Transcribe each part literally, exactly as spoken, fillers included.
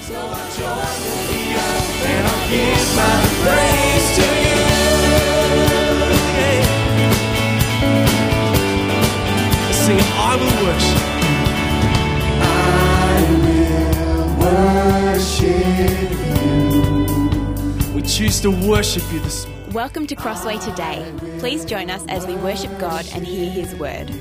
So I join with the earth and I'll give my praise to you. Yeah. Sing, I will worship. Worship you. We choose to worship you this morning. Welcome to Crossway Today. Please join us as we worship God and hear His word.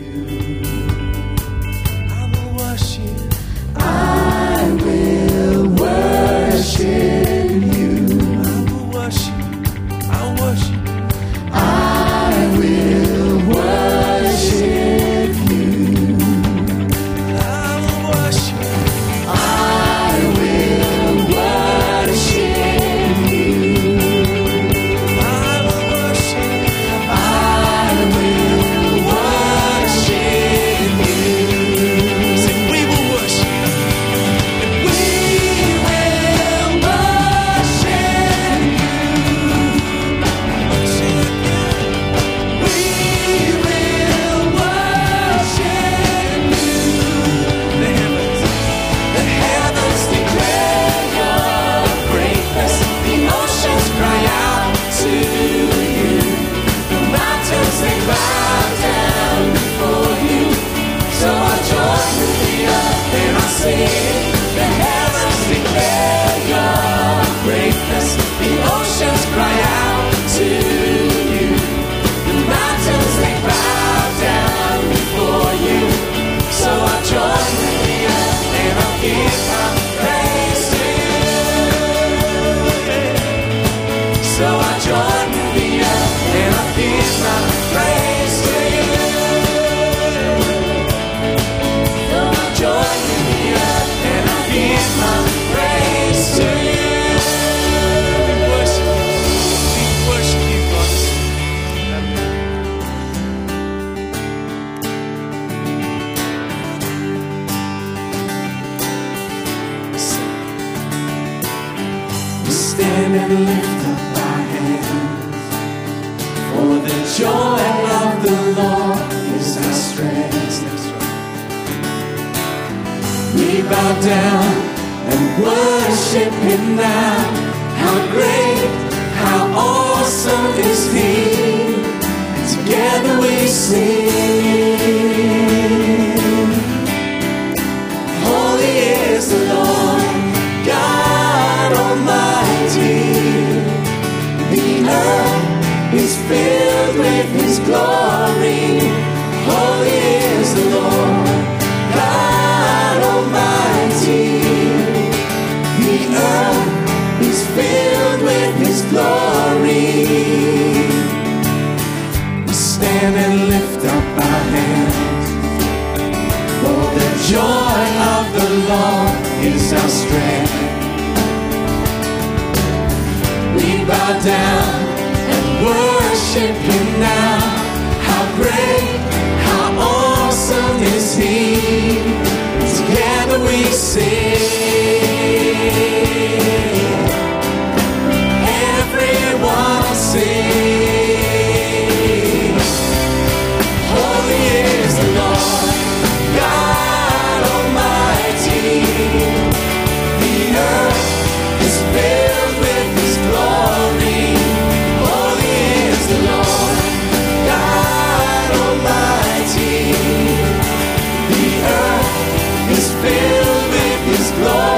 I will worship. I will worship you. I will worship. I'll worship. I will worship you. I will worship. I will worship you. I will worship. I will worship you. Sing, we will worship. We will worship you. Sing again. We will worship you. The heavens. The heavens declare your greatness. The oceans cry out to you. The mountains they bow down before you. So I join with the earth and I sing. The heavens declare your greatness. The oceans cry out to you. The mountains they bow down before you. So I join with the earth and I'll give my praise to you. So I join with the earth and I'll give my praise to you. So I join with the earth and I'll give my praise to you. Worship. We worship you, God. We stand and lift up our hands, for the joy of the Lord is our strength. We bow down and worship Him now. How great, how awesome is He. And together we sing. Holy is the Lord, God Almighty. The earth is filled with His glory. Holy is the Lord, God Almighty. The earth is filled with His glory. We stand and lift up our hands, for the joy of the Lord is our strength. We bow down and worship Him now. How great, how awesome is He. Together we sing. Everyone sing. Holy is the Lord, God Almighty. The earth is filled with His glory. Holy is the Lord, God Almighty. The earth is filled with His glory.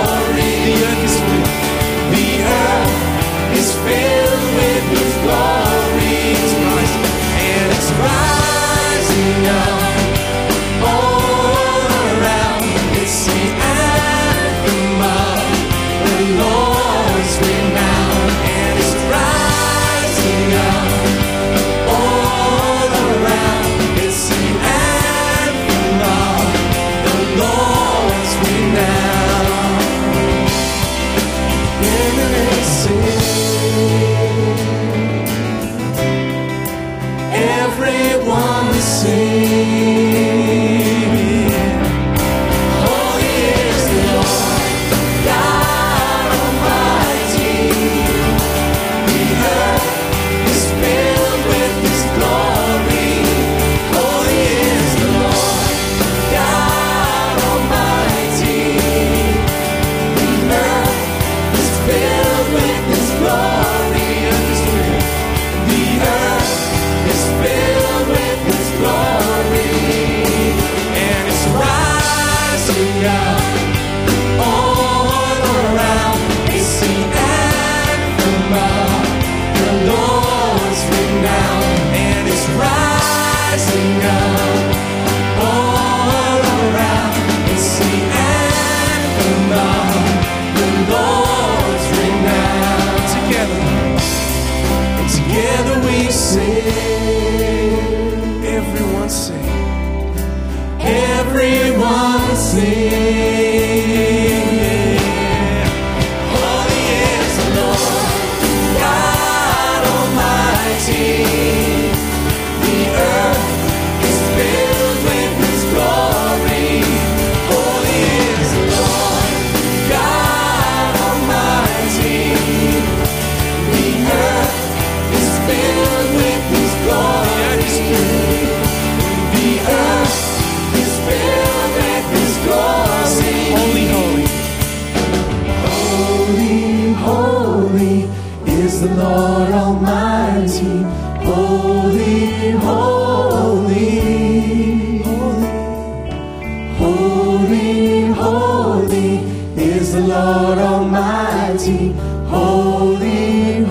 is the Lord Almighty. Holy,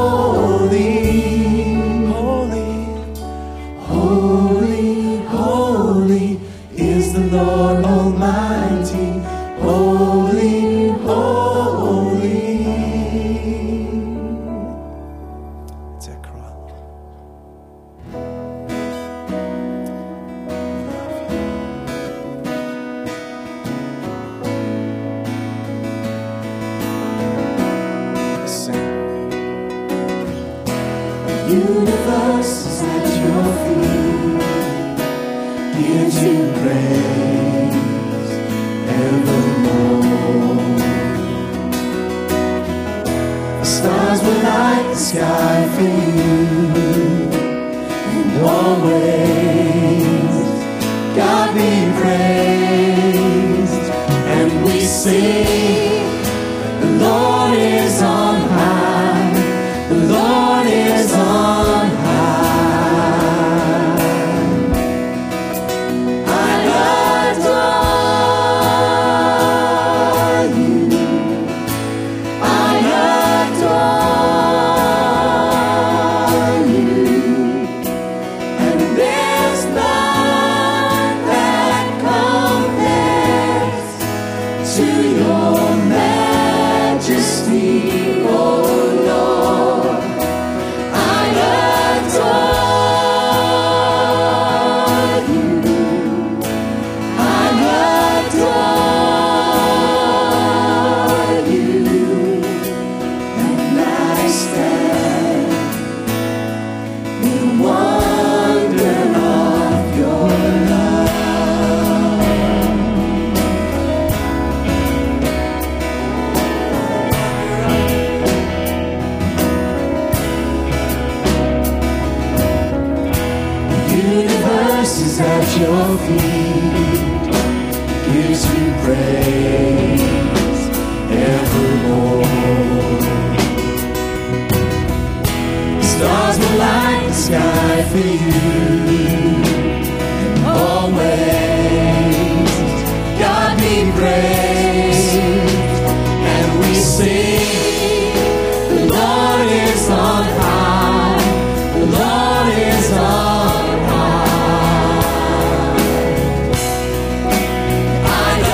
holy, holy, holy, holy is the Lord Almighty. Holy, holy. It's that cry. Sing. The universe is at your feet. Gives you praise evermore. The stars will light the sky for you. And always God be praised. And we sing, the Lord is on high. The Lord is on high. I adore you. I adore you. And there's none that compares to your majesty, oh Lord. I adore you. I adore you. And I stand in wonder of your love. The universe is at your feet, gives you praise evermore. The stars will light the sky for you, and always God be praised. And we sing, the Lord is on high. The Lord is on high. I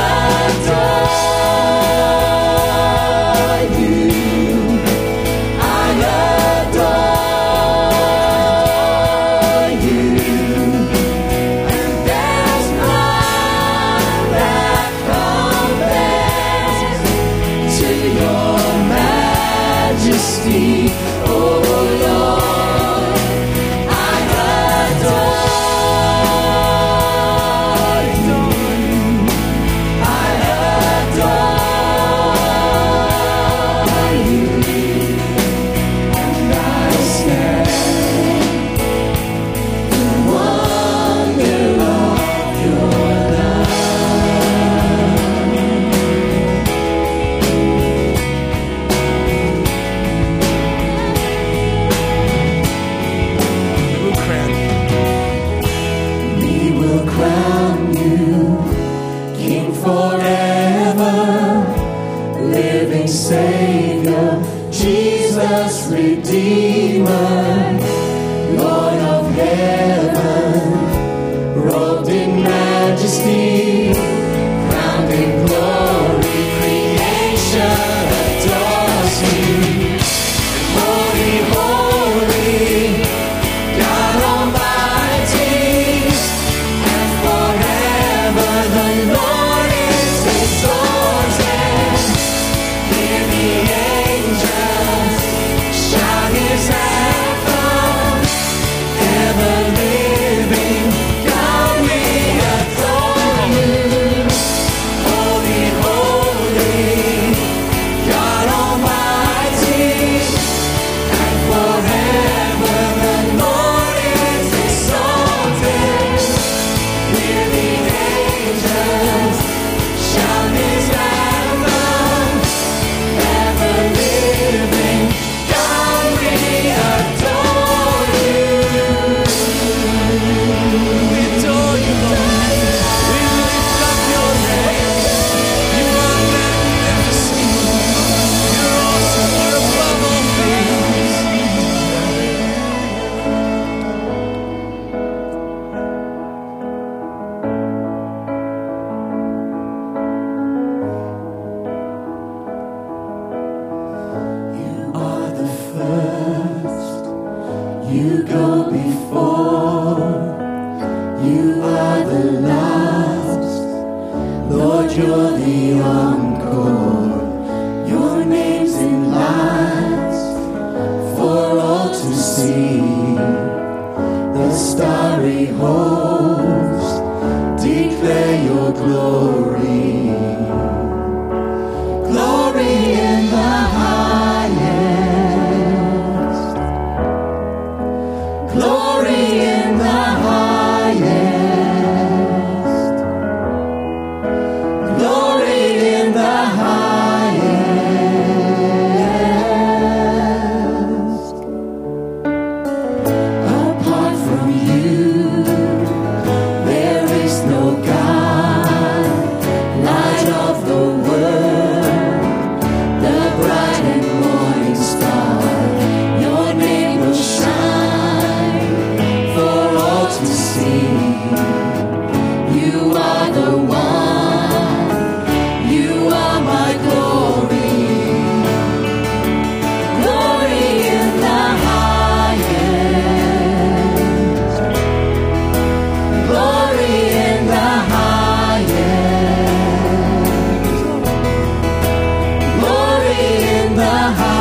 adore you. I adore you. And there's none that compares to your majesty, oh Lord. I adore you. I adore you. And I stand in wonder of your We'll crown you. We will crown you King forever, living Savior, Jesus Redeemer, Lord of heaven, robed in majesty, crowned in glory, creation adores you. Holy, holy, God Almighty, and forever the Lord is exalted. Hear the You go before, you are the last. Lord, you're the encore. Your name's in lights for all to see. The starry host declare your glory. Glory in the highest. Glory in the highest. Glory in the highest. Apart from you, there is no God. Light of the world, the bright and morning star. Your name will shine for all to see. You are the one, you are my glory. Glory in the highest. Glory in the highest. Glory in the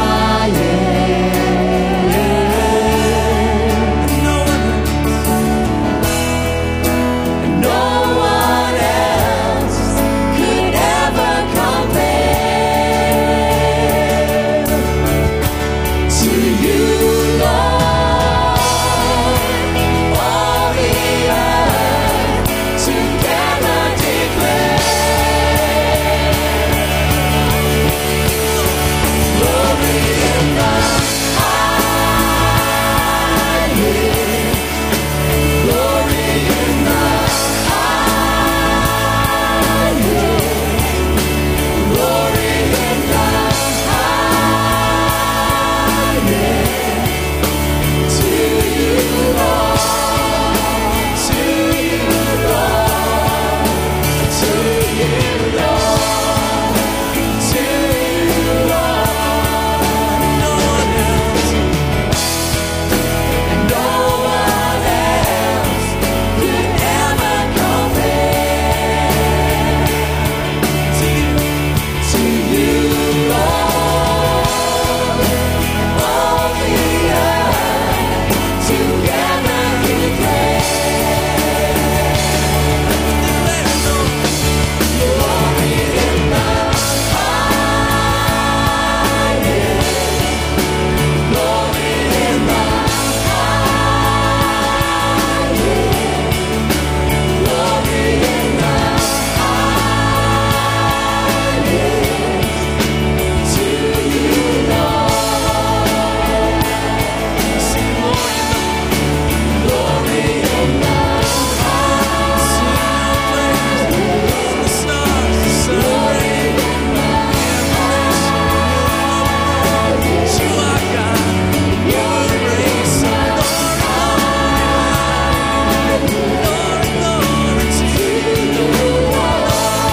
highest. No one else could ever compare to you, Lord. All the earth together declare glory in the highest. Glory in the highest. Glory in the highest. To you, Lord. To you, Lord. To you, Lord. To you, Lord. No one else. No one else could ever compare to you, to you, Lord. All the earth together declare glory in the highest. Glory in the highest. Glory in the highest. To you, Lord. Sing glory in the highest. The stars, the sun, glory in the highest. You are God. Your grace, glory, glory to you, Lord.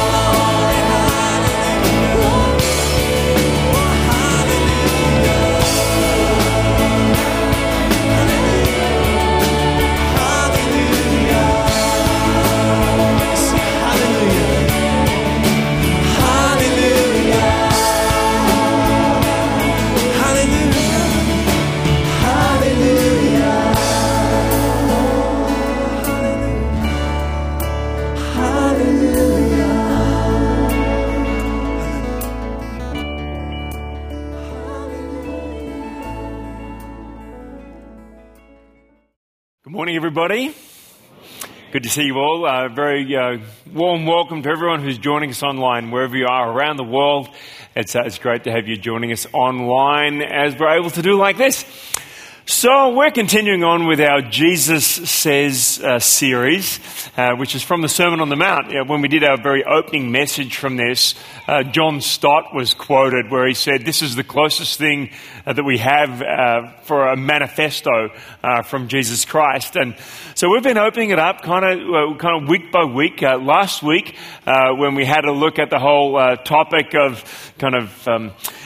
Good morning, everybody. Good to see you all. A very uh, warm welcome to everyone who's joining us online, wherever you are around the world. It's, uh, it's great to have you joining us online as we're able to do like this. So we're continuing on with our Jesus Says uh, series, uh, which is from the Sermon on the Mount. You know, when we did our very opening message from this, uh, John Stott was quoted where he said, "This is the closest thing uh, that we have uh, for a manifesto uh, from Jesus Christ." And so we've been opening it up kind of uh, kind of week by week. Uh, last week, uh, when we had a look at the whole uh, topic of kind of... Um,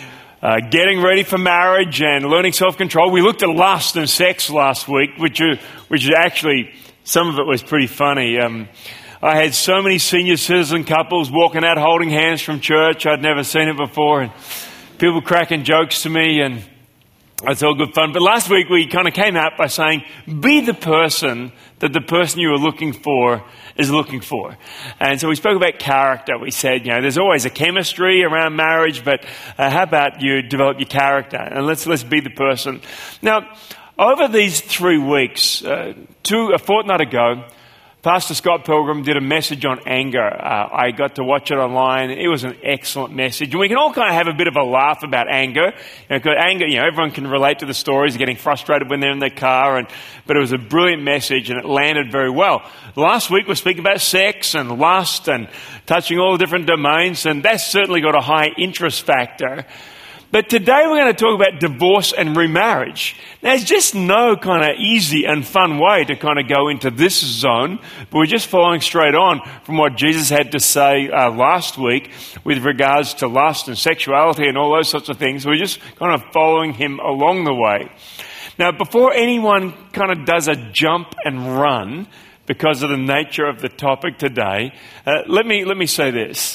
uh, getting ready for marriage and learning self-control. We looked at lust and sex last week, which is, which is actually, some of it was pretty funny. Um, I had so many senior citizen couples walking out holding hands from church. I'd never seen it before, and people cracking jokes to me, and it's all good fun. But last week we kind of came out by saying, be the person that the person you are looking for is looking for. And so we spoke about character. We said, you know, there's always a chemistry around marriage, but uh, how about you develop your character? And let's let's be the person. Now, over these three weeks, uh, two, a fortnight ago, Pastor Scott Pilgrim did a message on anger. Uh, I got to watch it online. It was an excellent message. And we can all kind of have a bit of a laugh about anger. You know, 'cause anger, you know, everyone can relate to the stories of getting frustrated when they're in their car. And, but it was a brilliant message and it landed very well. Last week we speak about sex and lust and touching all the different domains. And that's certainly got a high interest factor. But today we're going to talk about divorce and remarriage. Now, there's just no kind of easy and fun way to kind of go into this zone, but we're just following straight on from what Jesus had to say uh, last week with regards to lust and sexuality and all those sorts of things. We're just kind of following him along the way. Now, before anyone kind of does a jump and run because of the nature of the topic today, uh, let me let me say this.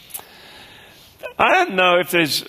I don't know if there's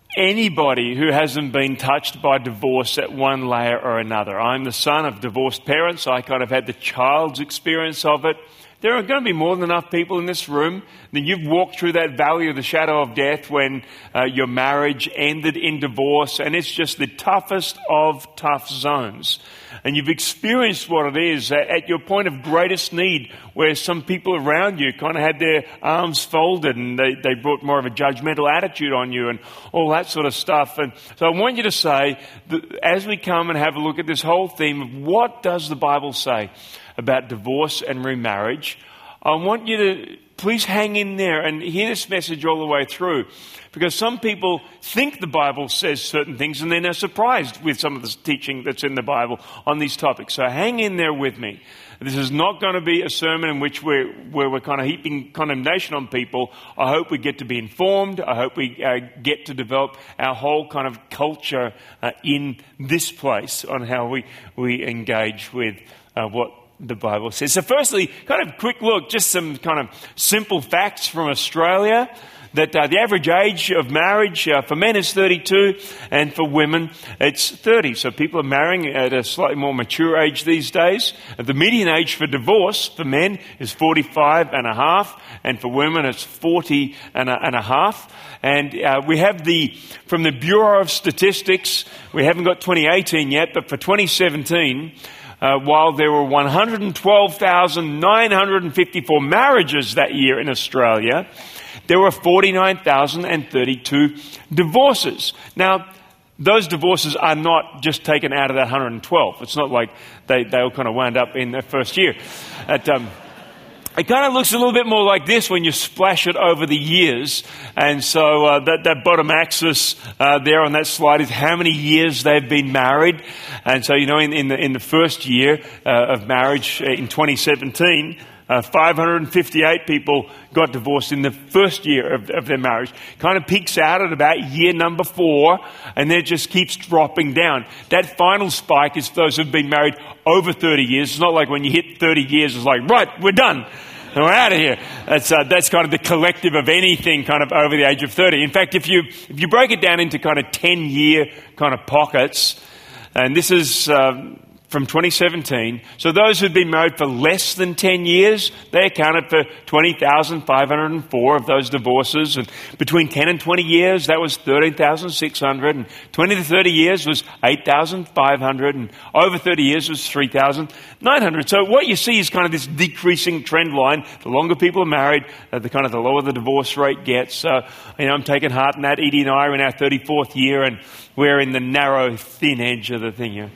anybody who hasn't been touched by divorce at one layer or another. I'm the son of divorced parents, so I kind of had the child's experience of it. There are going to be more than enough people in this room that you've walked through that valley of the shadow of death when uh, your marriage ended in divorce, and it's just the toughest of tough zones. And you've experienced what it is at your point of greatest need, where some people around you kind of had their arms folded and they, they brought more of a judgmental attitude on you and all that sort of stuff. And so I want you to say, that as we come and have a look at this whole theme of what does the Bible say about divorce and remarriage, I want you to please hang in there and hear this message all the way through. Because some people think the Bible says certain things and then they're surprised with some of the teaching that's in the Bible on these topics. So hang in there with me. This is not going to be a sermon in which we're, where we're kind of heaping condemnation on people. I hope we get to be informed. I hope we uh, get to develop our whole kind of culture uh, in this place on how we, we engage with uh, what the Bible says. So firstly, kind of quick look, just some kind of simple facts from Australia. That uh, the average age of marriage uh, for men is thirty-two and for women it's thirty. So people are marrying at a slightly more mature age these days. The median age for divorce for men is forty-five and a half, and for women it's forty and a, and a half. And uh, we have the, from the Bureau of Statistics, we haven't got twenty eighteen yet, but for twenty seventeen, uh, while there were one hundred twelve thousand nine hundred fifty-four marriages that year in Australia, there were forty-nine thousand thirty-two divorces. Now, those divorces are not just taken out of that one hundred twelve. It's not like they, they all kind of wound up in their first year. At, um, it kind of looks a little bit more like this when you splash it over the years. And so uh, that, that bottom axis uh, there on that slide is how many years they've been married. And so, you know, in, in, the, in the first year uh, of marriage uh, in twenty seventeen, Uh, five hundred fifty-eight people got divorced in the first year of, of their marriage. Kind of peaks out at about year number four, and then it just keeps dropping down. That final spike is those who've been married over thirty years. It's not like when you hit thirty years, it's like, right, we're done. And we're out of here. That's, uh, that's kind of the collective of anything kind of over the age of thirty. In fact, if you, if you break it down into kind of ten-year kind of pockets, and this is Um, from twenty seventeen. So those who've been married for less than ten years, they accounted for twenty thousand five hundred four of those divorces. And between ten and twenty years, that was thirteen thousand six hundred. And twenty to thirty years was eight thousand five hundred. And over thirty years was three thousand nine hundred. So what you see is kind of this decreasing trend line. The longer people are married, uh, the kind of the lower the divorce rate gets. So, you know, I'm taking heart in that. Edie and I are in our thirty-fourth year, and we're in the narrow, thin edge of the thing, you know.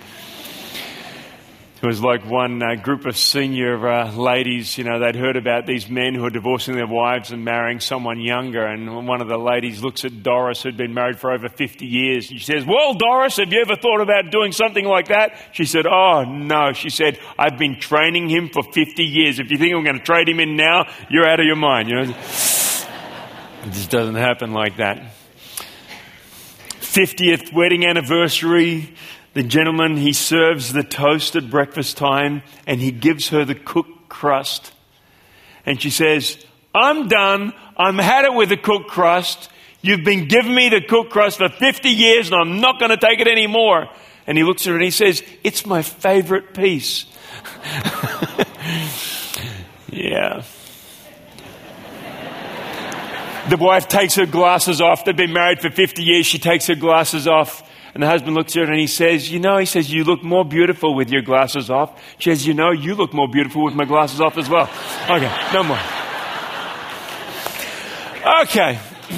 It was like one uh, group of senior uh, ladies, you know, they'd heard about these men who are divorcing their wives and marrying someone younger. And one of the ladies looks at Doris, who'd been married for over fifty years. And she says, well, Doris, have you ever thought about doing something like that? She said, oh, no. She said, I've been training him for fifty years. If you think I'm going to trade him in now, you're out of your mind. You know, it just doesn't happen like that. fiftieth wedding anniversary, the gentleman, he serves the toast at breakfast time and he gives her the cooked crust. And she says, I'm done. I'm had it with the cooked crust. You've been giving me the cooked crust for fifty years and I'm not going to take it anymore. And he looks at her and he says, it's my favorite piece. Yeah. The wife takes her glasses off. They've been married for fifty years. She takes her glasses off. And the husband looks at her and he says, you know, he says, you look more beautiful with your glasses off. She says, you know, you look more beautiful with my glasses off as well. Okay, no more. Okay.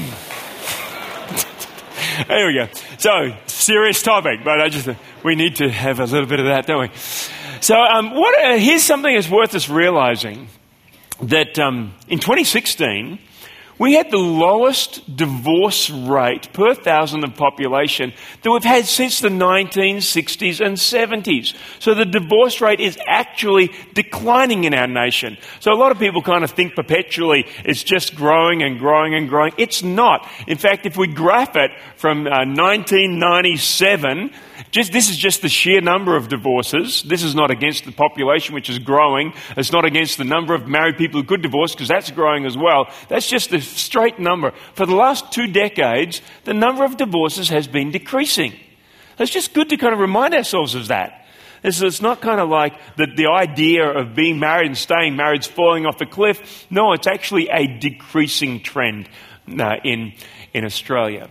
There we go. So, serious topic, but I just, we need to have a little bit of that, don't we? So, um, what? Uh, here's something that's worth us realizing, that um, in twenty sixteen, we had the lowest divorce rate per thousand of population that we've had since the nineteen sixties and seventies. So the divorce rate is actually declining in our nation. So a lot of people kind of think perpetually it's just growing and growing and growing. It's not. In fact, if we graph it from uh, nineteen ninety-seven, just this is just the sheer number of divorces. This is not against the population, which is growing. It's not against the number of married people who could divorce, because that's growing as well. That's just the straight number. For the last two decades, the number of divorces has been decreasing. It's just good to kind of remind ourselves of that. It's, it's not kind of like the, the idea of being married and staying married is falling off the cliff. No, it's actually a decreasing trend uh, in, in Australia.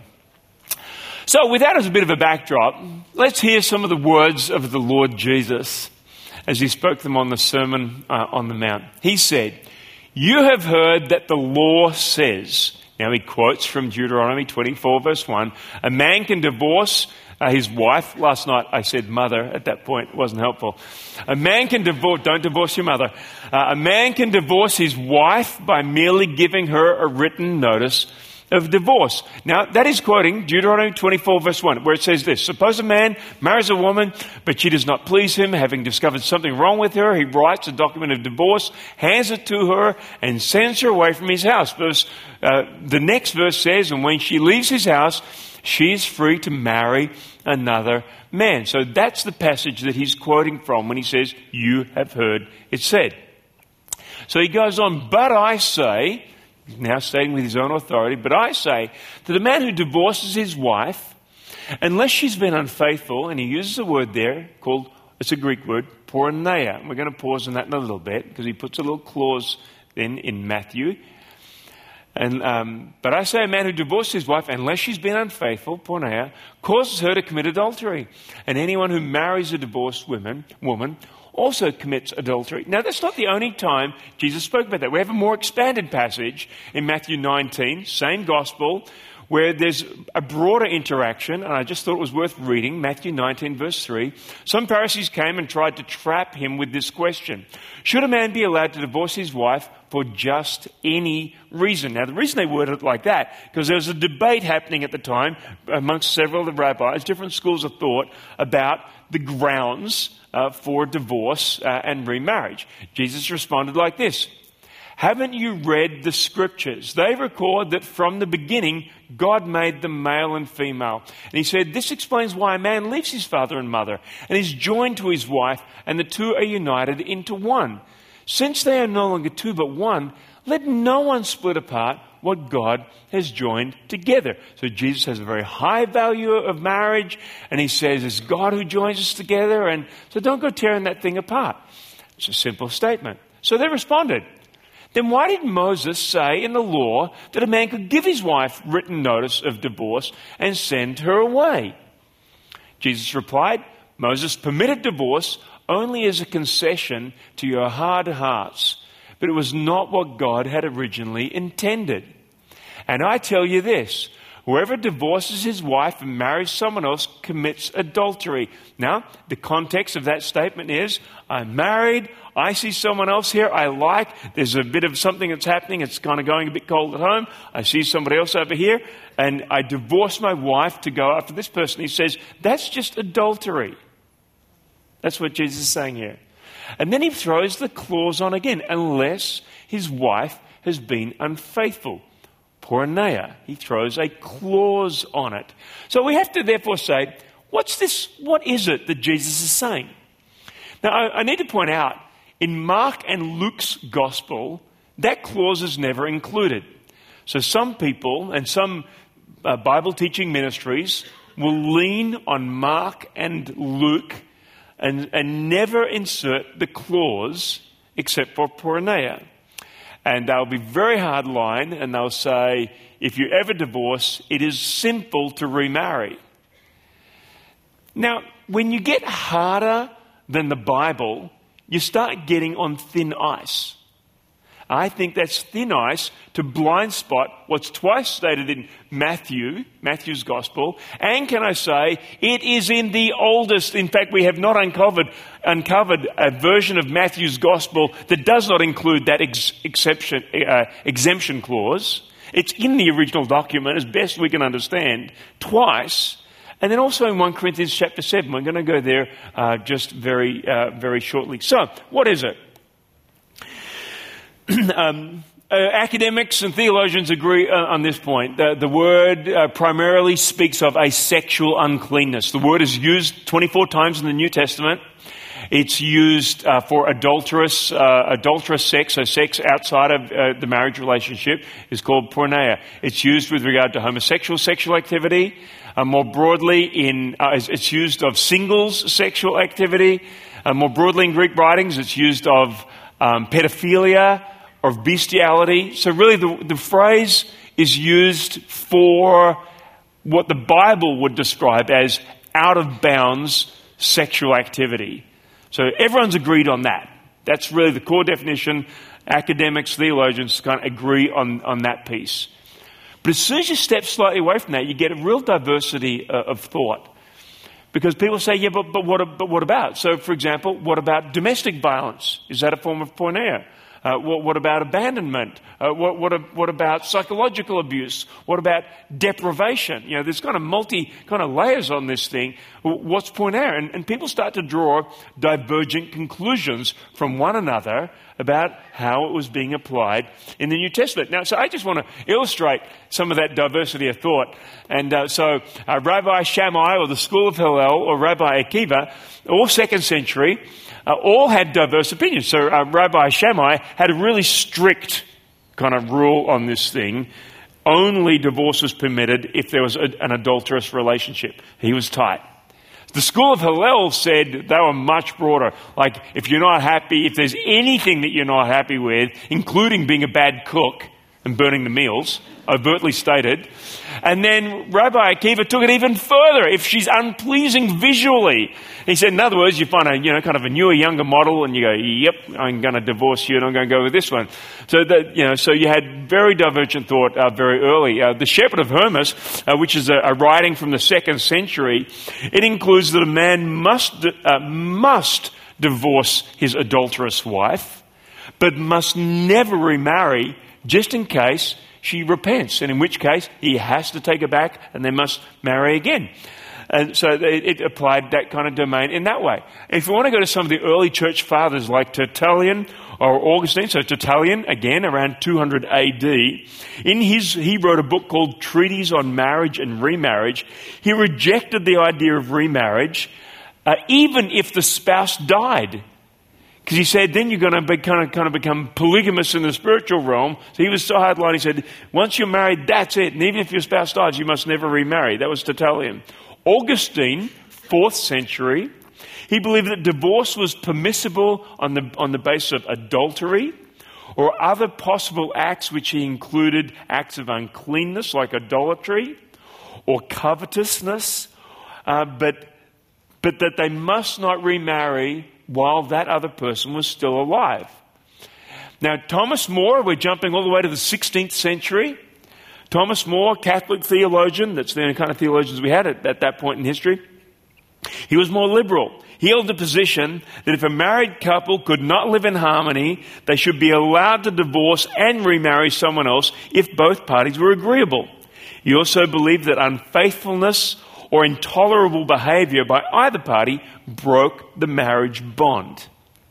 So with that as a bit of a backdrop, let's hear some of the words of the Lord Jesus as he spoke them on the Sermon uh, on the Mount. He said, you have heard that the law says, now he quotes from Deuteronomy twenty-four verse one, a man can divorce uh, his wife. Last night I said mother, at that point it wasn't helpful. A man can divorce, don't divorce your mother. Uh, a man can divorce his wife by merely giving her a written notice of divorce. Now, that is quoting Deuteronomy twenty-four verse one, where it says this, suppose a man marries a woman, but she does not please him, having discovered something wrong with her, he writes a document of divorce, hands it to her, and sends her away from his house. Verse, uh, the next verse says, and when she leaves his house, she is free to marry another man. So that's the passage that he's quoting from when he says, you have heard it said. So he goes on, but I say, now stating with his own authority, but I say that a man who divorces his wife, unless she's been unfaithful, and he uses a word there called, it's a Greek word, porneia. And we're going to pause on that in a little bit because he puts a little clause then in Matthew. And um, but I say a man who divorces his wife, unless she's been unfaithful, porneia, causes her to commit adultery. And anyone who marries a divorced woman, woman also commits adultery. Now, that's not the only time Jesus spoke about that. We have a more expanded passage in Matthew nineteen, same gospel, where there's a broader interaction, and I just thought it was worth reading, Matthew nineteen, verse three. Some Pharisees came and tried to trap him with this question. Should a man be allowed to divorce his wife for just any reason? Now, the reason they worded it like that, because there was a debate happening at the time amongst several of the rabbis, different schools of thought, about the grounds uh, for divorce uh, and remarriage. Jesus responded like this. Haven't you read the scriptures? They record that from the beginning, God made them male and female. And he said, this explains why a man leaves his father and mother and is joined to his wife, and the two are united into one. Since they are no longer two but one, let no one split apart what God has joined together. So Jesus has a very high value of marriage, and he says it's God who joins us together, and so don't go tearing that thing apart. It's a simple statement. So they responded. Then why did Moses say in the law that a man could give his wife written notice of divorce and send her away? Jesus replied, Moses permitted divorce only as a concession to your hard hearts, but it was not what God had originally intended. And I tell you this, whoever divorces his wife and marries someone else commits adultery. Now, the context of that statement is, I'm married, I see someone else here I like, there's a bit of something that's happening, it's kind of going a bit cold at home, I see somebody else over here, and I divorce my wife to go after this person. He says, that's just adultery. That's what Jesus is saying here. And then he throws the clause on again, unless his wife has been unfaithful. porneia. He throws a clause on it. So we have to therefore say, what's this? What is it that Jesus is saying? Now, I, I need to point out, in Mark and Luke's gospel, that clause is never included. So some people and some uh, Bible teaching ministries will lean on Mark and Luke and, and never insert the clause except for porneia. And they'll be very hard line, and they'll say, if you ever divorce, it is sinful to remarry. Now, when you get harder than the Bible, you start getting on thin ice. I think that's thin ice to blind spot what's twice stated in Matthew, Matthew's Gospel, and can I say, it is in the oldest. In fact, we have not uncovered, uncovered a version of Matthew's Gospel that does not include that ex- exception, uh, exemption clause. It's in the original document, as best we can understand, twice. And then also in First Corinthians chapter seven. We're going to go there uh, just very, uh, very shortly. So, what is it? um, uh, academics and theologians agree uh, on this point. The, the word uh, primarily speaks of a sexual uncleanness. The word is used twenty-four times in the New Testament. It's used uh, for adulterous, uh, adulterous sex, so sex outside of uh, the marriage relationship is called porneia. It's used with regard to homosexual sexual activity. Uh, more broadly, in uh, it's used of singles sexual activity. Uh, more broadly in Greek writings, it's used of um, pedophilia, of bestiality. So really the, the phrase is used for what the Bible would describe as out of bounds sexual activity. So everyone's agreed on that. That's really the core definition. Academics, theologians kind of agree on, on that piece. But as soon as you step slightly away from that, you get a real diversity uh, of thought. Because people say, yeah, but, but, what, but what about? So, for example, what about domestic violence? Is that a form of porneia? Uh, what, what about abandonment? Uh, what, what, what about psychological abuse? What about deprivation? You know, there's kind of multi kind of layers on this thing. What's porneia? And, and people start to draw divergent conclusions from one another about how it was being applied in the New Testament. Now, so I just want to illustrate some of that diversity of thought. And uh, so uh, Rabbi Shammai, or the School of Hillel, or Rabbi Akiva, all second century, uh, all had diverse opinions. So uh, Rabbi Shammai had a really strict kind of rule on this thing. Only divorce was permitted if there was a, an adulterous relationship. He was tight. The School of Hillel said they were much broader. Like, if you're not happy, if there's anything that you're not happy with, including being a bad cook and burning the meals, overtly stated. And then Rabbi Akiva took it even further. If she's unpleasing visually, he said, in other words, you find a, you know, kind of a newer, younger model and you go, yep, I'm going to divorce you and I'm going to go with this one. So that, you know, so you had very divergent thought uh, very early. Uh, the Shepherd of Hermas, uh, which is a, a writing from the second century, it includes that a man must, uh, must divorce his adulterous wife, but must never remarry just in case she repents, and in which case he has to take her back and they must marry again. And so it, it applied that kind of domain in that way. If you want to go to some of the early church fathers like Tertullian or Augustine, so Tertullian, again, around two hundred A D, in his, he wrote a book called Treatise on Marriage and Remarriage. He rejected the idea of remarriage, uh, even if the spouse died. Because he said, then you're going to be kind of, kind of become polygamous in the spiritual realm. So he was so hardline, he said, once you're married, that's it. And even if your spouse dies, you must never remarry. That was Tertullian. Augustine, fourth century, he believed that divorce was permissible on the, on the basis of adultery or other possible acts, which he included acts of uncleanness like idolatry or covetousness, uh, but, but that they must not remarry while that other person was still alive. Now, Thomas More, we're jumping all the way to the sixteenth century. Thomas More, Catholic theologian, that's the only kind of theologians we had at, at that point in history. He was more liberal. He held the position that if a married couple could not live in harmony, they should be allowed to divorce and remarry someone else if both parties were agreeable. He also believed that unfaithfulness or intolerable behavior by either party broke the marriage bond.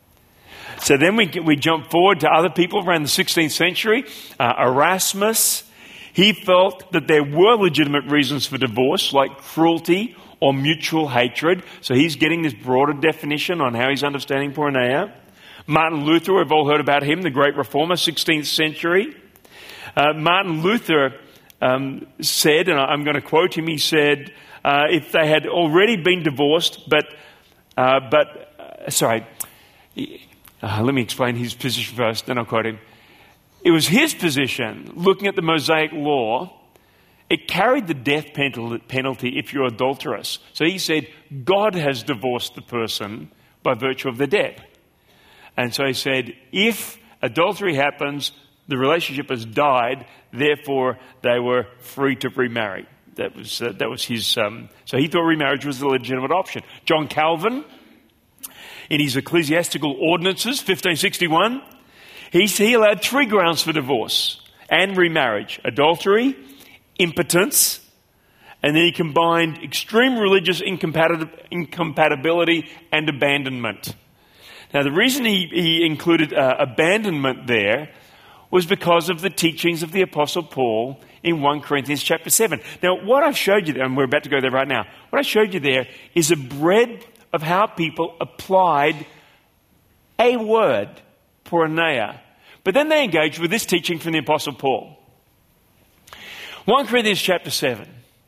So then we we jump forward to other people around the sixteenth century. Uh, Erasmus, He felt that there were legitimate reasons for divorce, like cruelty or mutual hatred. So he's getting this broader definition on how he's understanding porneia. Martin Luther, we've all heard about him, the great reformer, sixteenth century. Uh, Martin Luther um, said, and I'm going to quote him, he said, uh, if they had already been divorced, but, uh, but uh, sorry, uh, let me explain his position first, then I'll quote him. It was his position, looking at the Mosaic law, it carried the death penalty if you're adulterous. So he said, God has divorced the person by virtue of the debt. And so he said, if adultery happens, the relationship has died, therefore they were free to remarry. That was uh, that was his. Um, so he thought remarriage was the legitimate option. John Calvin, in his Ecclesiastical Ordinances, fifteen sixty-one, he, he allowed three grounds for divorce and remarriage: adultery, impotence, and then he combined extreme religious incompatib- incompatibility and abandonment. Now, the reason he, he included uh, abandonment there was because of the teachings of the Apostle Paul in First Corinthians chapter seven. Now, what I've showed you there, and we're about to go there right now, what I showed you there is a breadth of how people applied a word, porneia, but then they engaged with this teaching from the Apostle Paul. First Corinthians chapter seven.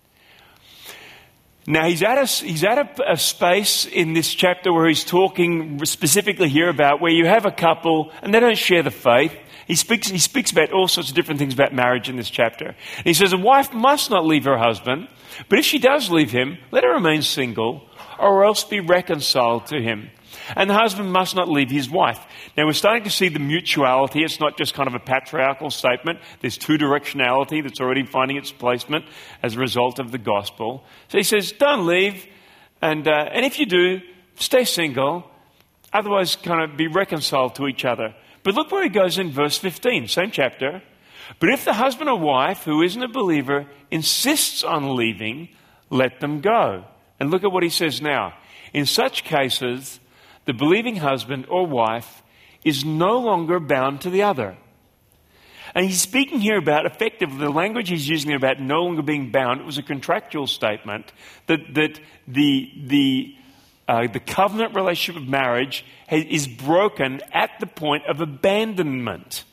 Now, he's at, a, he's at a, a space in this chapter where he's talking specifically here about where you have a couple and they don't share the faith. He speaks, he speaks about all sorts of different things about marriage in this chapter. And he says, a wife must not leave her husband, but if she does leave him, let her remain single or else be reconciled to him. And the husband must not leave his wife. Now, we're starting to see the mutuality. It's not just kind of a patriarchal statement. There's two-directionality that's already finding its placement as a result of the gospel. So he says, don't leave. And, uh, and if you do, stay single. Otherwise, kind of be reconciled to each other. But look where he goes in verse fifteen, same chapter. But if the husband or wife who isn't a believer insists on leaving, let them go. And look at what he says now. In such cases, the believing husband or wife is no longer bound to the other. And he's speaking here about, effectively, the language he's using here about no longer being bound. It was a contractual statement that, that the, the, uh, the covenant relationship of marriage has, is broken at the point of abandonment.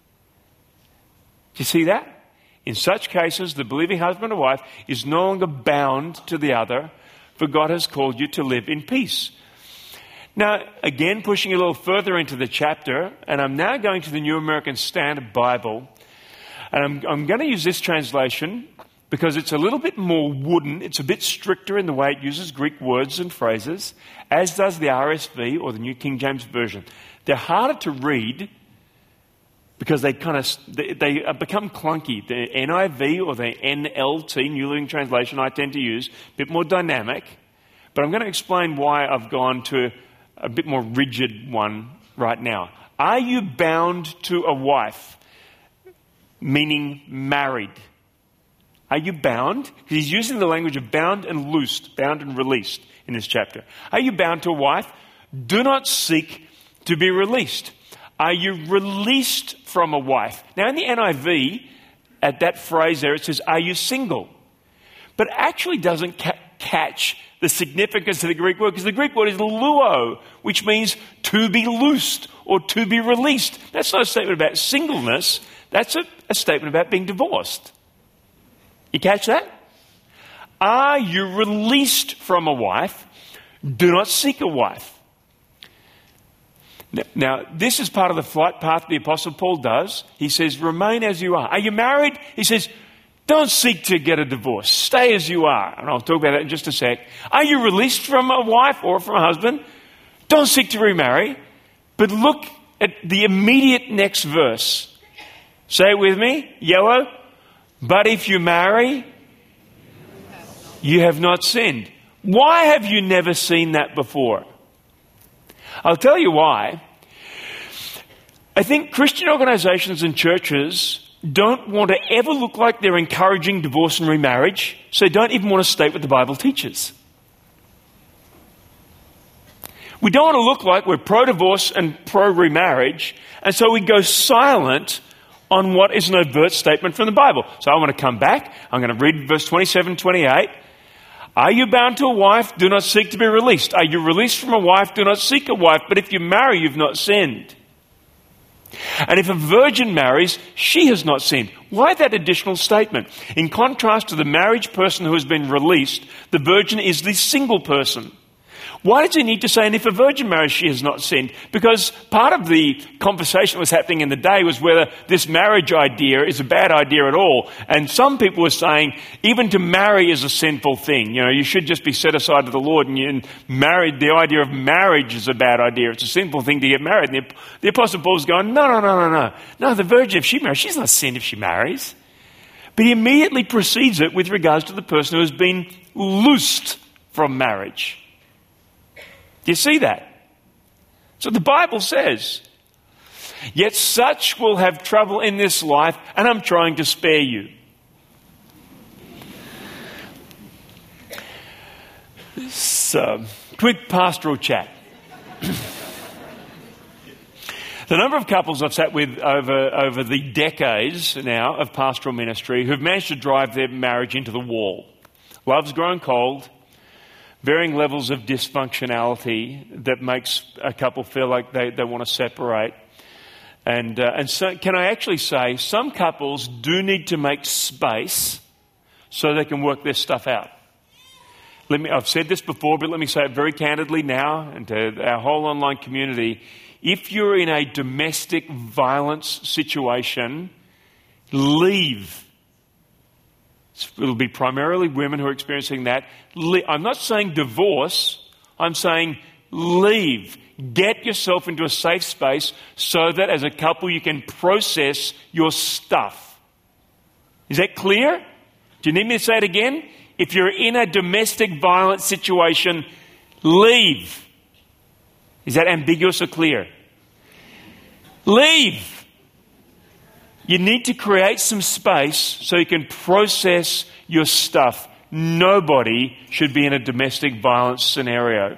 Do you see that? In such cases, the believing husband or wife is no longer bound to the other, for God has called you to live in peace. Now, again, pushing a little further into the chapter, and I'm now going to the New American Standard Bible, and I'm, I'm going to use this translation because it's a little bit more wooden. It's a bit stricter in the way it uses Greek words and phrases, as does the R S V or the New King James Version. They're harder to read because they kind of they, they become clunky. The N I V or the N L T, New Living Translation, I tend to use, a bit more dynamic. But I'm going to explain why I've gone to a bit more rigid one right now. Are you bound to a wife? Meaning married. Are you bound? Because he's using the language of bound and loosed, bound and released in this chapter. Are you bound to a wife? Do not seek to be released. Are you released from a wife? Now in the N I V, at that phrase there, it says, are you single? But it actually doesn't ca- catch the significance of the Greek word, because the Greek word is luo, which means to be loosed or to be released. That's not a statement about singleness. That's a, a statement about being divorced. You catch that? Are you released from a wife? Do not seek a wife. Now, now, this is part of the flight path the Apostle Paul does. He says, remain as you are. Are you married? He says, don't seek to get a divorce. Stay as you are. And I'll talk about that in just a sec. Are you released from a wife or from a husband? Don't seek to remarry. But look at the immediate next verse. Say it with me. Yellow. But if you marry, you have not sinned. Why have you never seen that before? I'll tell you why. I think Christian organizations and churches don't want to ever look like they're encouraging divorce and remarriage, so they don't even want to state what the Bible teaches. We don't want to look like we're pro-divorce and pro-remarriage, and so we go silent on what is an overt statement from the Bible. So I want to come back. I'm going to read verse twenty-seven, twenty-eight. Are you bound to a wife? Do not seek to be released. Are you released from a wife? Do not seek a wife. But if you marry, you've not sinned. And if a virgin marries, she has not sinned. Why that additional statement? In contrast to the marriage person who has been released, the virgin is the single person. Why does he need to say, and if a virgin marries, she has not sinned? Because part of the conversation that was happening in the day was whether this marriage idea is a bad idea at all. And some people were saying, even to marry is a sinful thing. You know, you should just be set aside to the Lord, and, you, and married, the idea of marriage is a bad idea. It's a sinful thing to get married. And the, the Apostle Paul's going, no, no, no, no, no. No, the virgin, if she marries, she's not sinned if she marries. But he immediately precedes it with regards to the person who has been loosed from marriage. Do you see that? So the Bible says, yet such will have trouble in this life, and I'm trying to spare you. So, quick pastoral chat. The number of couples I've sat with over, over the decades now of pastoral ministry who've managed to drive their marriage into the wall. Love's grown cold. Varying levels of dysfunctionality that makes a couple feel like they, they want to separate. And, uh, and so can I actually say some couples do need to make space so they can work their stuff out. Let me, I've said this before, but let me say it very candidly now and to our whole online community. If you're in a domestic violence situation, leave. It'll be primarily women who are experiencing that. I'm not saying divorce. I'm saying leave. Get yourself into a safe space so that as a couple you can process your stuff. Is that clear? Do you need me to say it again? If you're in a domestic violence situation, leave. Is that ambiguous or clear? Leave. You need to create some space so you can process your stuff. Nobody should be in a domestic violence scenario.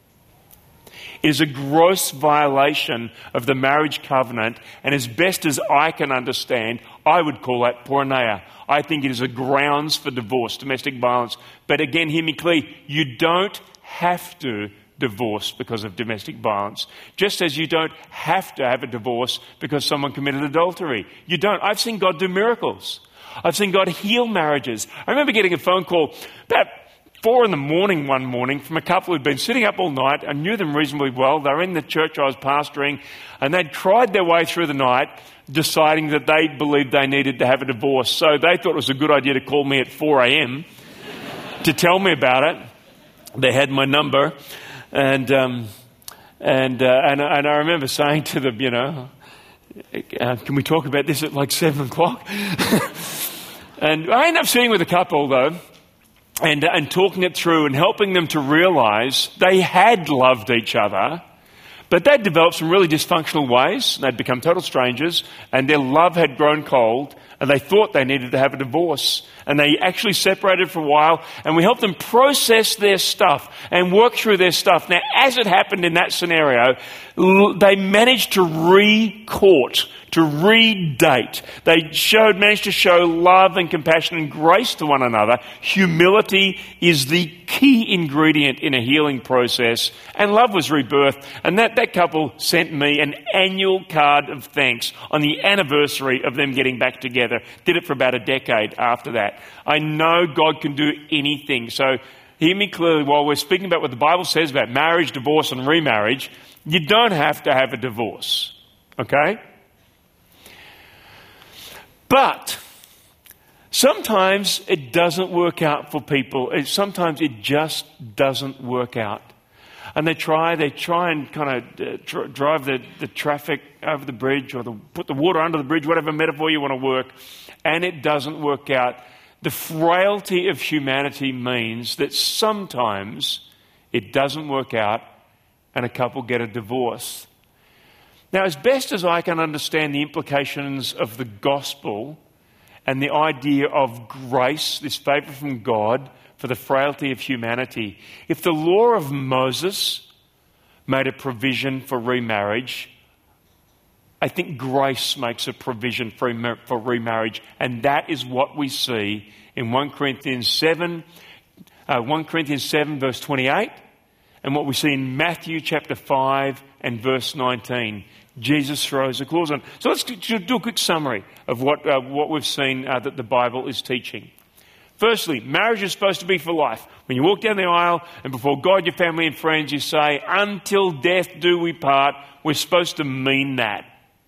It is a gross violation of the marriage covenant, and as best as I can understand, I would call that porneia. I think it is a grounds for divorce, domestic violence. But again, hear me clearly, you don't have to divorce because of domestic violence. Just as you don't have to have a divorce because someone committed adultery. You don't. I've seen God do miracles. I've seen God heal marriages. I remember getting a phone call about four in the morning one morning from a couple who'd been sitting up all night. I knew them reasonably well. They were in the church I was pastoring, and they'd cried their way through the night deciding that they believed they needed to have a divorce. So they thought it was a good idea to call me at four a.m. to tell me about it. They had my number. And um, and, uh, and and I remember saying to them, you know, uh, can we talk about this at like seven o'clock? And I ended up sitting with a couple though, and and talking it through and helping them to realise they had loved each other, but they'd developed some really dysfunctional ways. They'd become total strangers, and their love had grown cold, and they thought they needed to have a divorce. And they actually separated for a while, and we helped them process their stuff and work through their stuff. Now, as it happened in that scenario, they managed to re-court, to re-date. They showed, managed to show love and compassion and grace to one another. Humility is the key ingredient in a healing process, and love was rebirthed. And that, that couple sent me an annual card of thanks on the anniversary of them getting back together. Did it for about a decade after that. I know God can do anything. So hear me clearly while we're speaking about what the Bible says about marriage, divorce, and remarriage. You don't have to have a divorce. Okay? But sometimes it doesn't work out for people. It, sometimes it just doesn't work out. And they try, they try and kind of uh, tr- drive the, the traffic over the bridge or the, put the water under the bridge, whatever metaphor you want to work, and it doesn't work out. The frailty of humanity means that sometimes it doesn't work out and a couple get a divorce. Now, as best as I can understand the implications of the gospel and the idea of grace, this favour from God for the frailty of humanity, if the law of Moses made a provision for remarriage, I think grace makes a provision for remarriage, for remarriage, and that is what we see in First Corinthians seven, uh, First Corinthians seven verse twenty-eight, and what we see in Matthew chapter five and verse nineteen. Jesus throws a clause on. So let's do a quick summary of what uh, what we've seen uh, that the Bible is teaching. Firstly, marriage is supposed to be for life. When you walk down the aisle and before God, your family and friends, you say, "Until death do we part," we're supposed to mean that.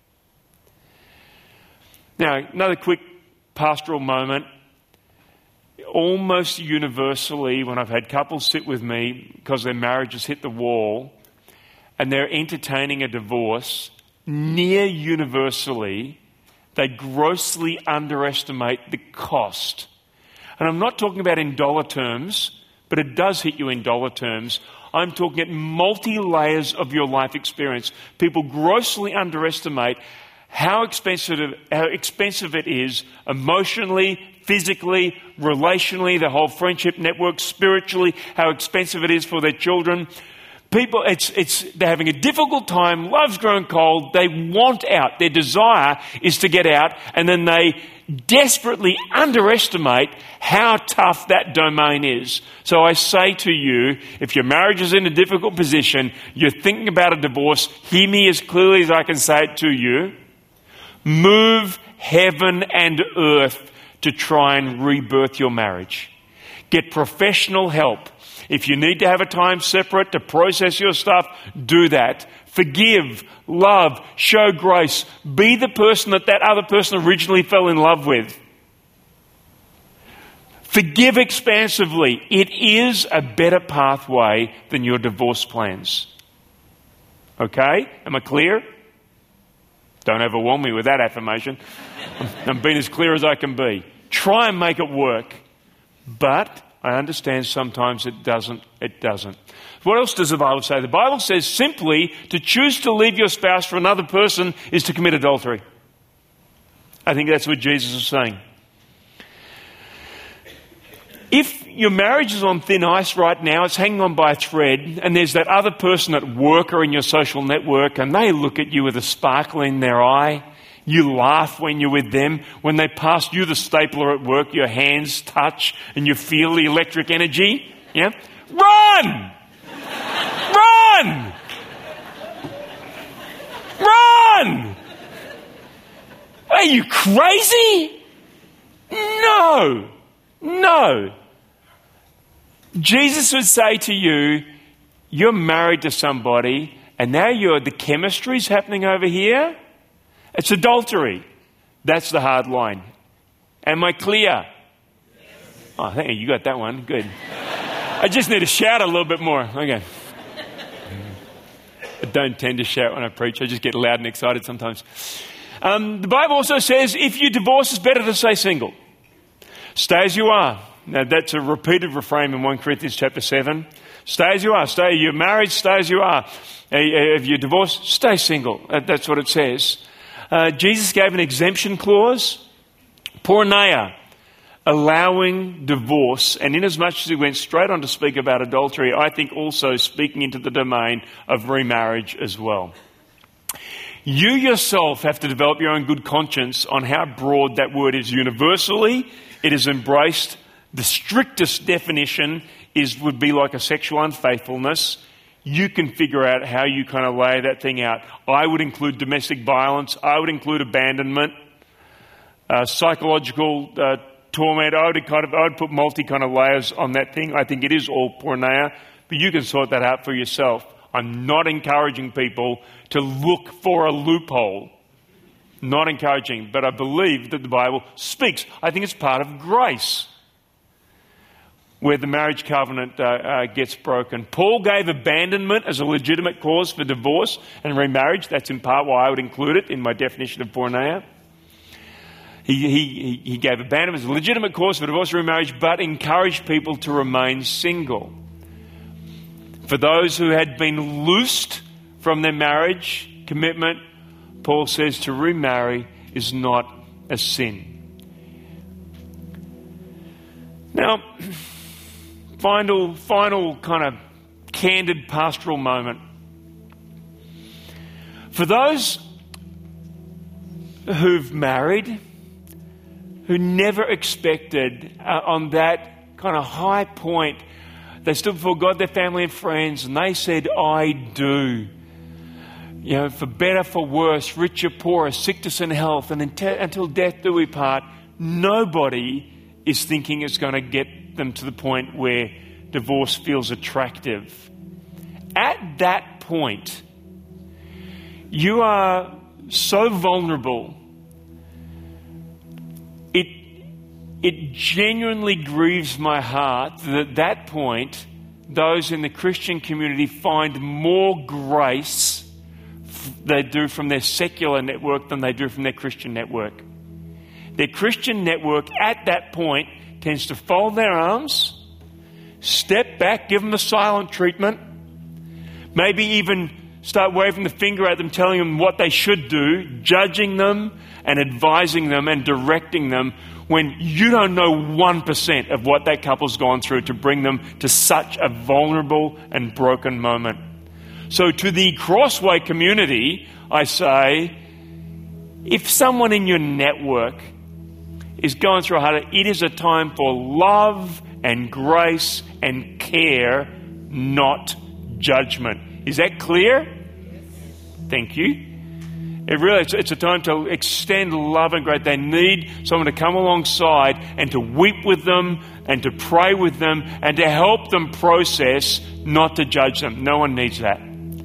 Now, another quick pastoral moment. Almost universally, when I've had couples sit with me because their marriage has hit the wall and they're entertaining a divorce, near universally, they grossly underestimate the cost. And I'm not talking about in dollar terms, but it does hit you in dollar terms. I'm talking at multi-layers of your life experience. People grossly underestimate how expensive, how expensive it is emotionally, physically, relationally, the whole friendship network, spiritually, how expensive it is for their children. People, it's, it's, they're having a difficult time, love's grown cold, they want out. Their desire is to get out, and then they desperately underestimate how tough that domain is. So I say to you, if your marriage is in a difficult position, you're thinking about a divorce, hear me as clearly as I can say it to you. Move heaven and earth to try and rebirth your marriage. Get professional help. If you need to have a time separate to process your stuff, do that. Forgive, love, show grace. Be the person that that other person originally fell in love with. Forgive expansively. It is a better pathway than your divorce plans. Okay? Am I clear? Don't overwhelm me with that affirmation. I'm being as clear as I can be. Try and make it work. But I understand sometimes it doesn't. It doesn't. What else does the Bible say? The Bible says simply to choose to leave your spouse for another person is to commit adultery. I think that's what Jesus is saying. If your marriage is on thin ice right now, it's hanging on by a thread, and there's that other person at work or in your social network, and they look at you with a sparkle in their eye. You laugh when you're with them. When they pass you the stapler at work, your hands touch and you feel the electric energy. Yeah? Run! Run! Run! Are you crazy? No. No. Jesus would say to you, you're married to somebody and now you're, the chemistry's happening over here. It's adultery. That's the hard line. Am I clear? Yes. Oh, thank you. You got that one. Good. I just need to shout a little bit more. Okay. I don't tend to shout when I preach. I just get loud and excited sometimes. Um, the Bible also says if you divorce, it's better to stay single. Stay as you are. Now, that's a repeated refrain in First Corinthians chapter seven. Stay as you are. Stay. You're married, stay as you are. If you're divorced, stay single. That's what it says. Uh, Jesus gave an exemption clause, porneia, allowing divorce, and inasmuch as he went straight on to speak about adultery, I think also speaking into the domain of remarriage as well. You yourself have to develop your own good conscience on how broad that word is. Universally, it is embraced. The strictest definition is would be like a sexual unfaithfulness. You can figure out how you kind of lay that thing out. I would include domestic violence. I would include abandonment, uh, psychological uh, torment. I would kind of, I would put multi kind of layers on that thing. I think it is all porneia, but you can sort that out for yourself. I'm not encouraging people to look for a loophole. Not encouraging, but I believe that the Bible speaks. I think it's part of grace where the marriage covenant uh, uh, gets broken. Paul gave abandonment as a legitimate cause for divorce and remarriage. That's in part why I would include it in my definition of porneia. He, he, he gave abandonment as a legitimate cause for divorce and remarriage, but encouraged people to remain single. For those who had been loosed from their marriage commitment, Paul says to remarry is not a sin. Now, Final, final kind of candid pastoral moment. For those who've married, who never expected uh, on that kind of high point, they stood before God, their family and friends, and they said, I do. You know, for better, for worse, richer, poorer, sickness and health, and until death do we part. Nobody is thinking it's going to get them to the point where divorce feels attractive. At that point, you are so vulnerable. It, it genuinely grieves my heart that at that point, those in the Christian community find more grace they do from their secular network than they do from their Christian network. Their Christian network at that point tends to fold their arms, step back, give them the silent treatment, maybe even start waving the finger at them, telling them what they should do, judging them and advising them and directing them when you don't know one percent of what that couple's gone through to bring them to such a vulnerable and broken moment. So to the Crossway community, I say, if someone in your network is going through a hard time, it is a time for love and grace and care, not judgment. Is that clear? Thank you. It really, it's, it's a time to extend love and grace. They need someone to come alongside and to weep with them and to pray with them and to help them process, not to judge them. No one needs that.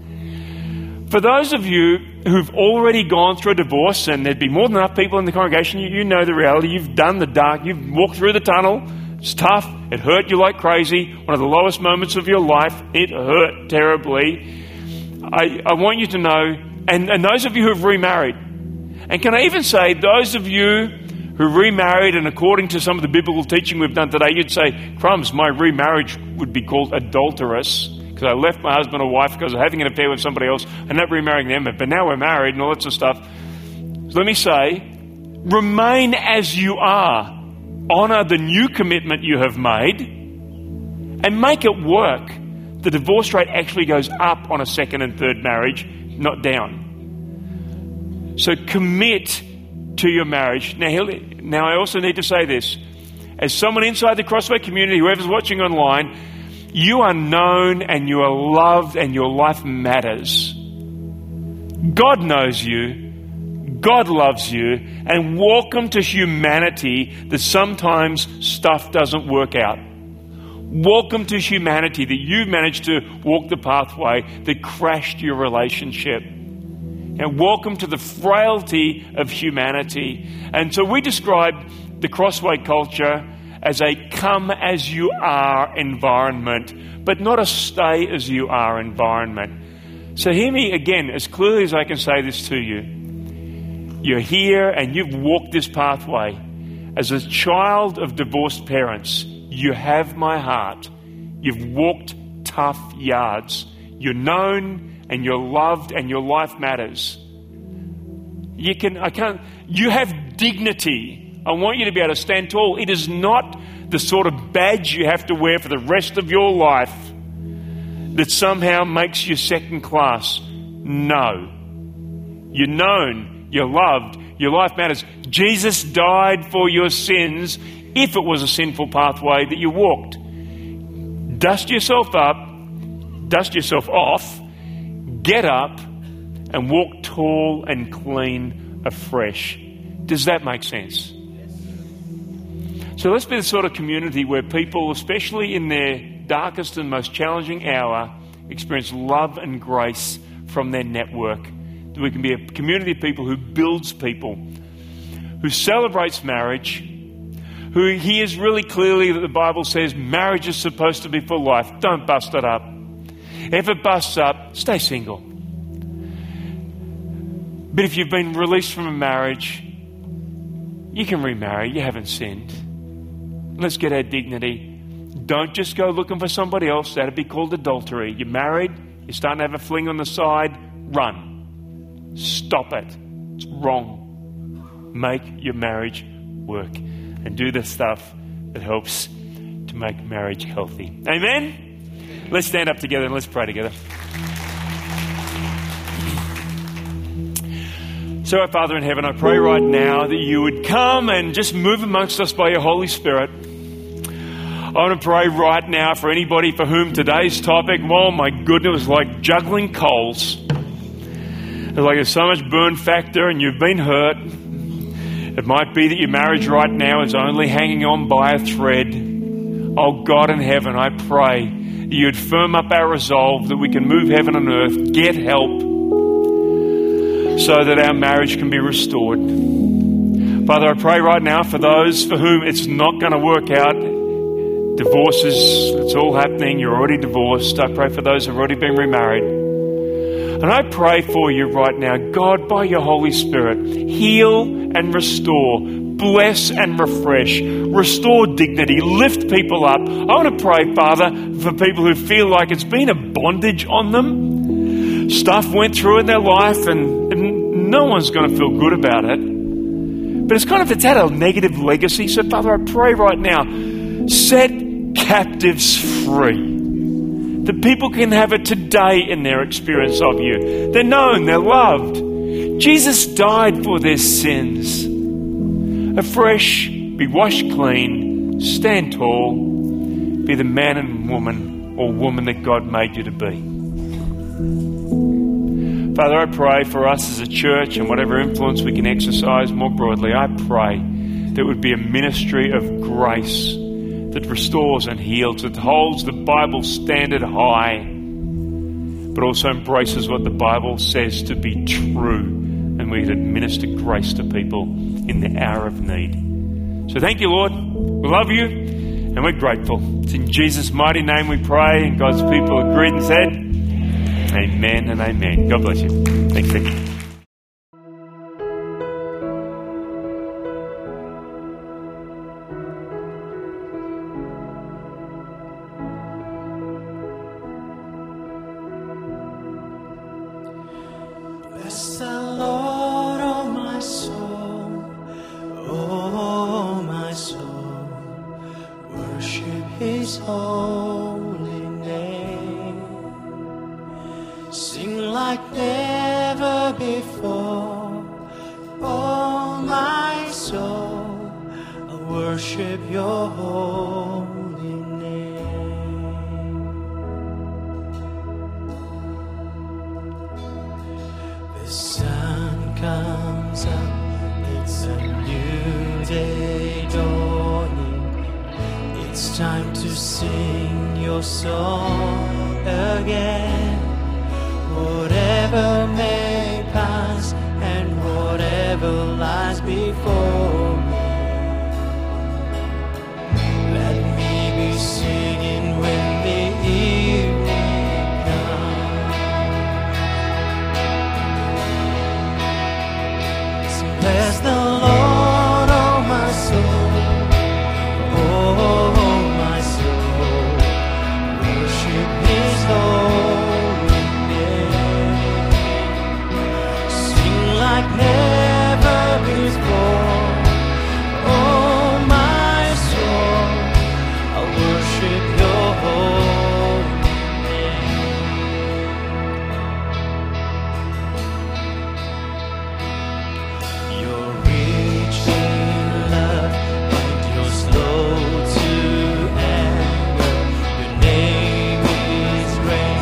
For those of you who've already gone through a divorce, and there'd be more than enough people in the congregation, you, you know the reality. You've done the dark. You've walked through the tunnel. It's tough. It hurt you like crazy. One of the lowest moments of your life. It hurt terribly. I, I want you to know, and, and those of you who've remarried, and can I even say those of you who remarried, and according to some of the biblical teaching we've done today, you'd say, crumbs, my remarriage would be called adulterous, because I left my husband or wife because of having an affair with somebody else and not remarrying them, but now we're married and all that sort of stuff. So let me say, remain as you are. Honour the new commitment you have made and make it work. The divorce rate actually goes up on a second and third marriage, not down. So commit to your marriage. Now, now I also need to say this. As someone inside the Crossway community, whoever's watching online, you are known and you are loved and your life matters. God knows you. God loves you. And welcome to humanity that sometimes stuff doesn't work out. Welcome to humanity that you managed to walk the pathway that crashed your relationship. And welcome to the frailty of humanity. And so we describe the Crossway culture as a come as you are environment, but not a stay as you are environment. So hear me again, as clearly as I can say this to you. You're here and you've walked this pathway. As a child of divorced parents, you have my heart. You've walked tough yards. You're known and you're loved and your life matters. You can, I can't, you have dignity. I want you to be able to stand tall. It is not the sort of badge you have to wear for the rest of your life that somehow makes you second class. No. You're known, you're loved, your life matters. Jesus died for your sins if it was a sinful pathway that you walked. Dust yourself up, dust yourself off, get up and walk tall and clean afresh. Does that make sense? So let's be the sort of community where people, especially in their darkest and most challenging hour, experience love and grace from their network. That we can be a community of people who builds people, who celebrates marriage, who hears really clearly that the Bible says marriage is supposed to be for life. Don't bust it up. If it busts up, stay single. But if you've been released from a marriage, you can remarry. You haven't sinned. Let's get our dignity. Don't just go looking for somebody else. That'd be called adultery. You're married. You're starting to have a fling on the side. Run. Stop it. It's wrong. Make your marriage work. And do the stuff that helps to make marriage healthy. Amen? Let's stand up together and let's pray together. So, our Father in heaven, I pray right now that you would come and just move amongst us by your Holy Spirit. I want to pray right now for anybody for whom today's topic, oh my goodness, was like juggling coals. It's like there's so much burn factor and you've been hurt. It might be that your marriage right now is only hanging on by a thread. Oh God in heaven, I pray that you'd firm up our resolve that we can move heaven and earth, get help, so that our marriage can be restored. Father, I pray right now for those for whom it's not going to work out. Divorces, it's all happening. You're already divorced. I pray for those who have already been remarried. And I pray for you right now, God, by your Holy Spirit, heal and restore, bless and refresh, restore dignity, lift people up. I want to pray, Father, for people who feel like it's been a bondage on them. Stuff went through in their life and, and no one's going to feel good about it. But it's kind of, it's had a negative legacy. So Father, I pray right now, set captives free. That people can have it today in their experience of you. They're known, they're loved. Jesus died for their sins. Afresh, be washed clean, stand tall, be the man and woman or woman that God made you to be. Father, I pray for us as a church and whatever influence we can exercise more broadly, I pray there would be a ministry of grace that restores and heals, that holds the Bible standard high, but also embraces what the Bible says to be true, and we administer grace to people in the hour of need. So thank you, Lord. We love you, and we're grateful. It's in Jesus' mighty name we pray, and God's people agreed and said, amen and amen. God bless you. Thanks, Nick. Bless the Lord, oh my soul, oh my soul, worship His holy name. Sing like never before, oh my soul, I worship Your holy name. The sun comes up, it's a new day dawning. It's time to sing Your song again. Whatever may pass and whatever lies before me, let me be singing when the evening comes. So bless the Lord, oh my soul, oh my soul, worship His holy name. Sing like never before, oh my soul, I worship Your holy name. You're rich in love and You're slow to anger. Your name is great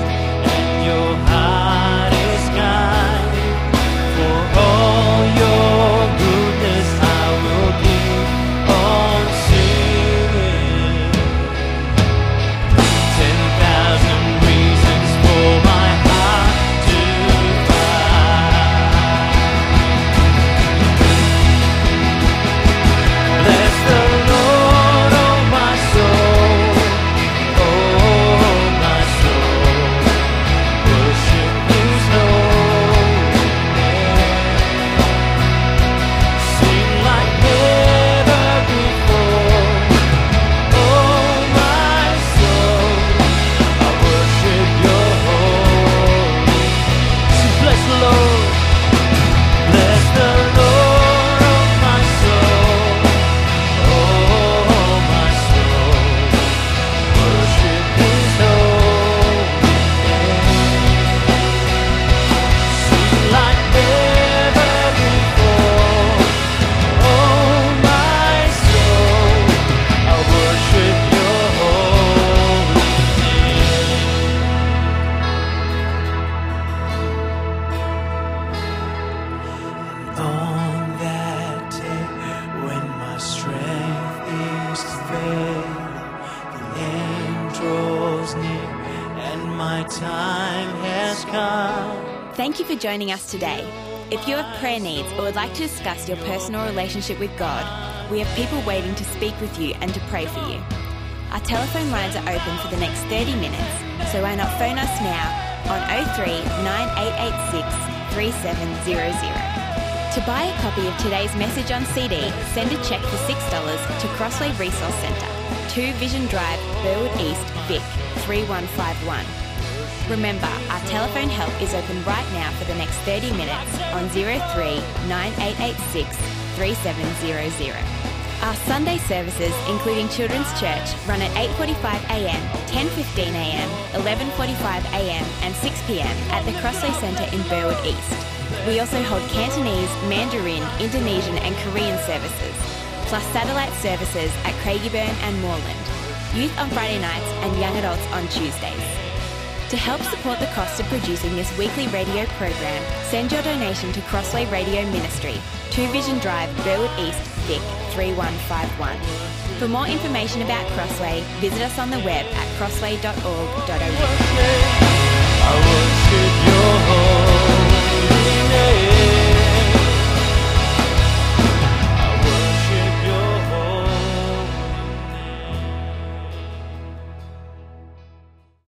my time has come. Thank you for joining us today. If you have prayer needs or would like to discuss your personal relationship with God, we have people waiting to speak with you and to pray for you. Our telephone lines are open for the next thirty minutes, so why not phone us now on oh three, nine eight eight six, three seven zero zero. To buy a copy of today's message on C D, send a cheque for six dollars to Crossway Resource Centre, two Vision Drive, Burwood East, Vic, three one five one. Remember, our telephone help is open right now for the next thirty minutes on oh three, nine eight eight six, three seven zero zero. Our Sunday services, including Children's Church, run at eight forty-five a m, ten fifteen a m, eleven forty-five a m and six p m at the Crossway Centre in Burwood East. We also hold Cantonese, Mandarin, Indonesian and Korean services, plus satellite services at Craigieburn and Moreland, youth on Friday nights and young adults on Tuesdays. To help support the cost of producing this weekly radio program, send your donation to Crossway Radio Ministry, two Vision Drive, Burwood East, Vic, three one five one. For more information about Crossway, visit us on the web at crossway dot org dot a u. I worship your holy